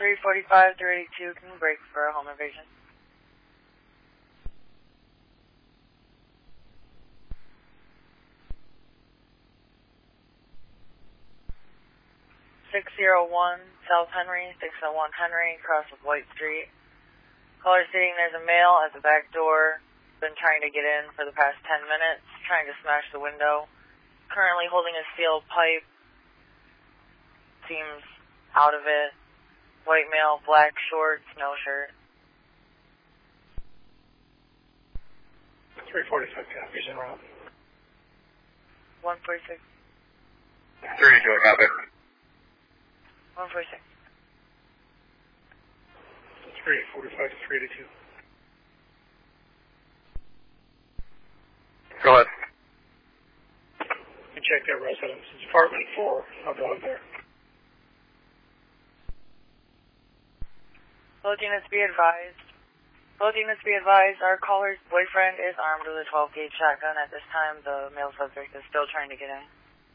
345, 382, can you break for a home invasion? (601) South Henry, 601 Henry, across with White Street. Caller stating there's a male at the back door, been trying to get in for the past 10 minutes, trying to smash the window. Currently holding a steel pipe, seems out of it. White male, black shorts, no shirt. 345 copies en route. 146. 32, copy. 146. 345 to 382. Go ahead. You check that residence. It's apartment 4. No dog there. Both units be advised. Both units be advised, our caller's boyfriend is armed with a 12-gauge shotgun. At this time, the male subject is still trying to get in.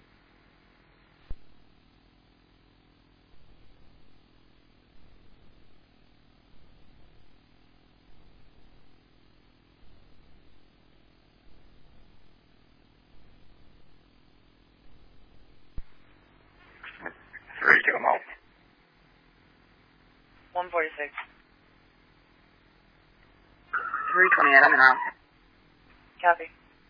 Come out. 146. 328, I'm in out. Copy.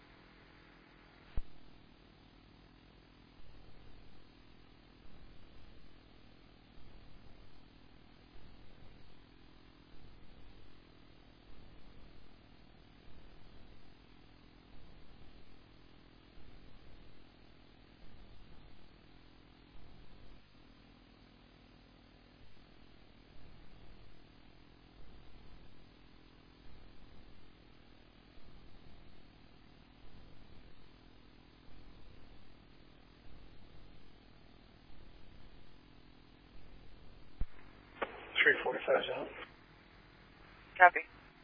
out. Copy.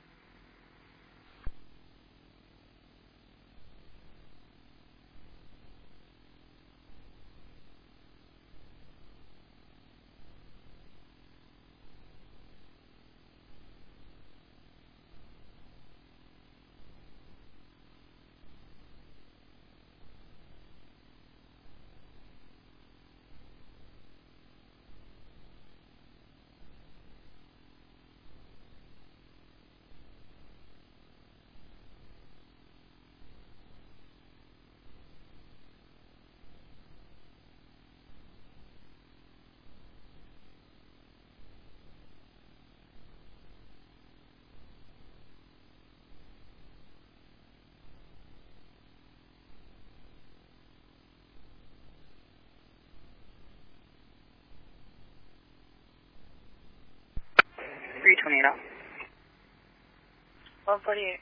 Tornado. 148.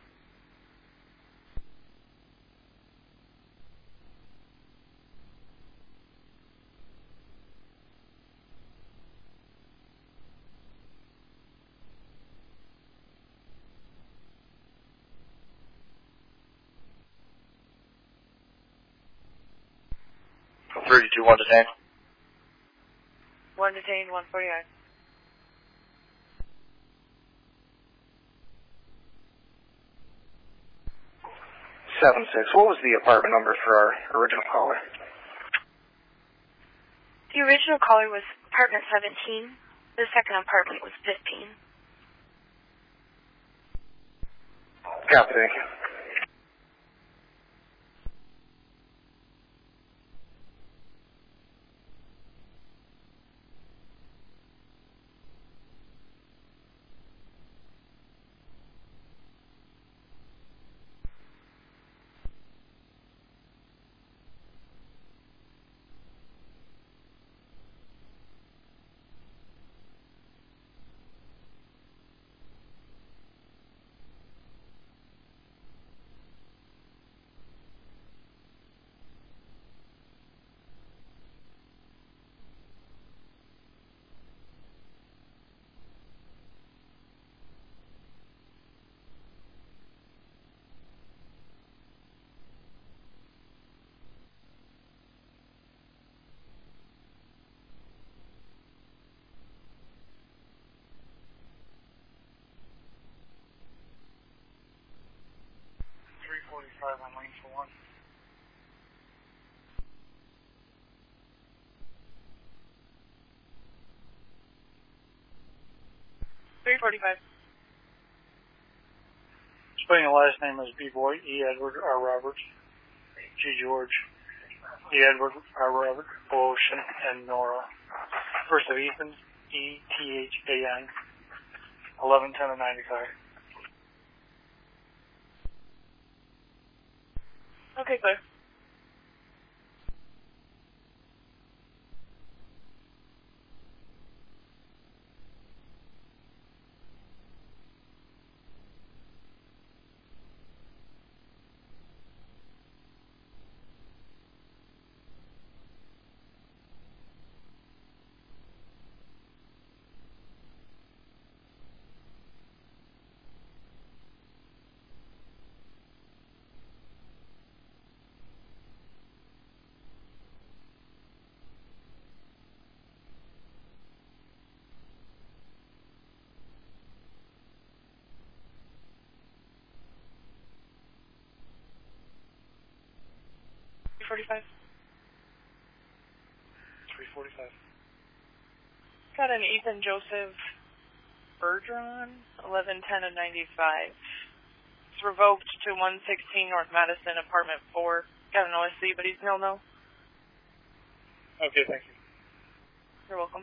One detained. One detained, 149. 76. What was the apartment number for our original caller? The original caller was apartment 17. The second apartment was 15. Copy, thank you. waiting for one. Spelling the last name is B. Boy, E. Edward, R. Roberts, G. George, E. Edward, R. Robert, O. Ocean, and Nora. First of Ethan, E-T-H-A-N, 1110 of 95. Okay, clear. .45. 345. Got an Ethan Joseph Bergeron, 1110 of 95. It's revoked to 116 North Madison, apartment 4. Got an OSC, but he's no. Okay, thank you. You're welcome.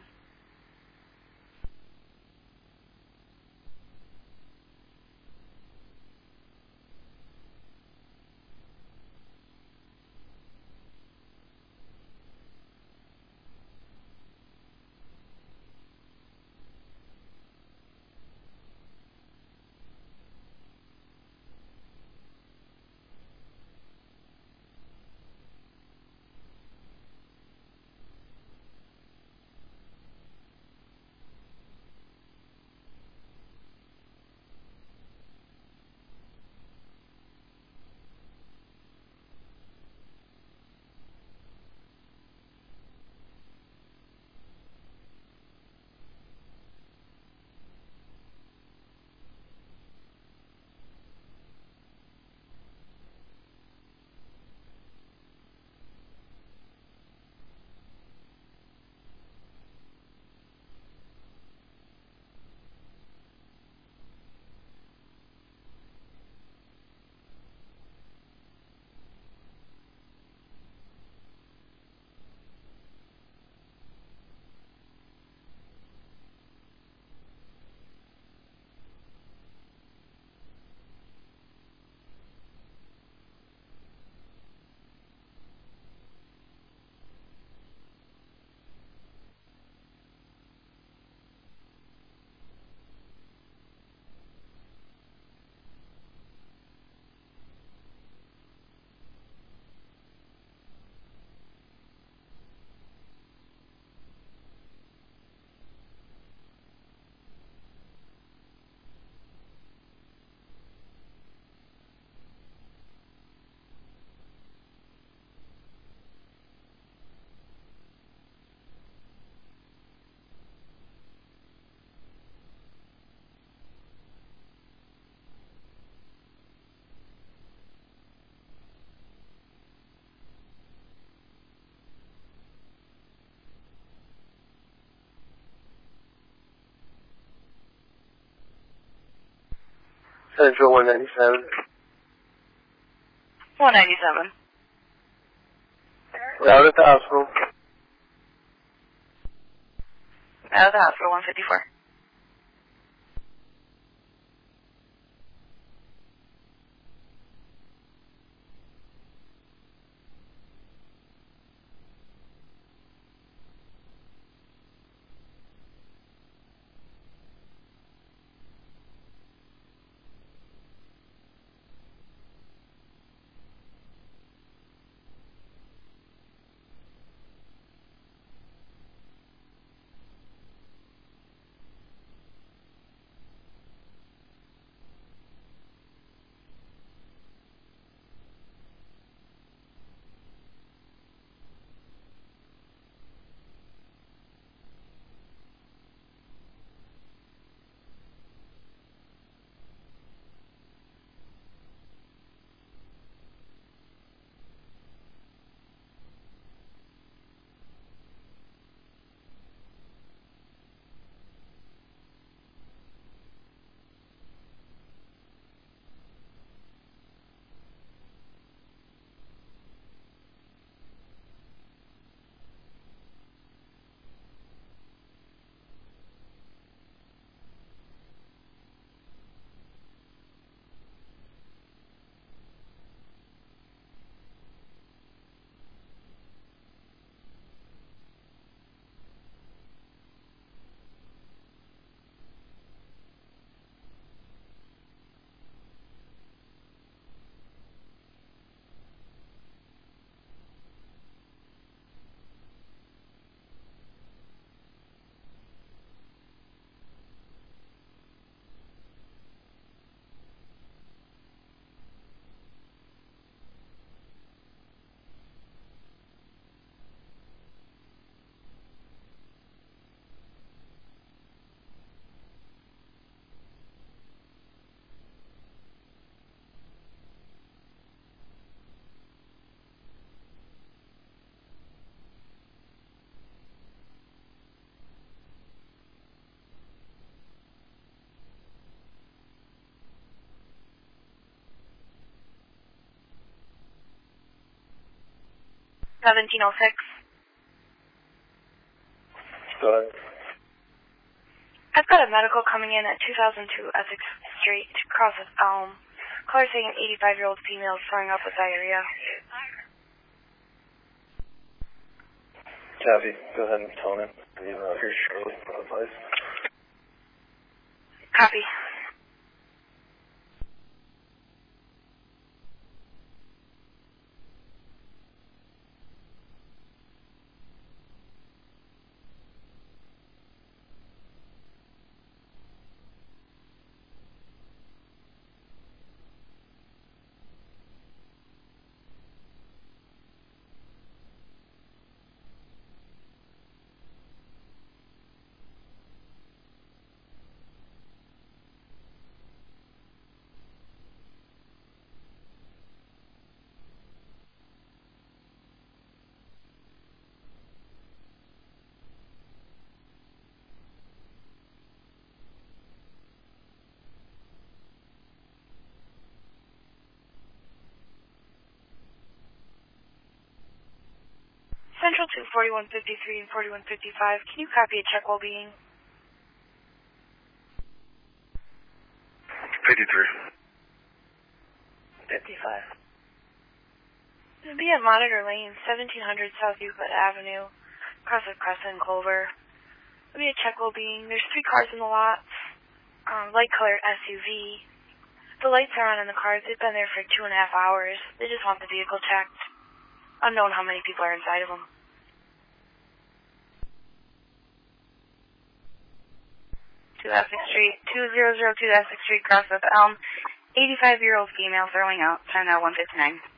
Central 197. 197. Out at the hospital. Out of the hospital, 154. 1706. Go ahead. I've got a medical coming in at 2002 Essex Street, across with Elm. Caller saying an 85-year-old female is throwing up with diarrhea. Kathy, go ahead and tone in. Here's Shirley for advice. Copy. Central to 4153 and 4155. Can you copy a check well-being? 53. 55. It'll be at Monitor Lane, 1700 South Euclid Avenue, across with Crescent and Clover. It'll be a check well-being. There's 3 cars in the lot. Light-colored SUV. The lights are on in the cars. They've been there for 2.5 hours. They just want the vehicle checked. Unknown how many people are inside of them. 2 Essex Street, 2002 Essex Street, cross with Elm. 85-year-old female throwing out. Time now 1:59.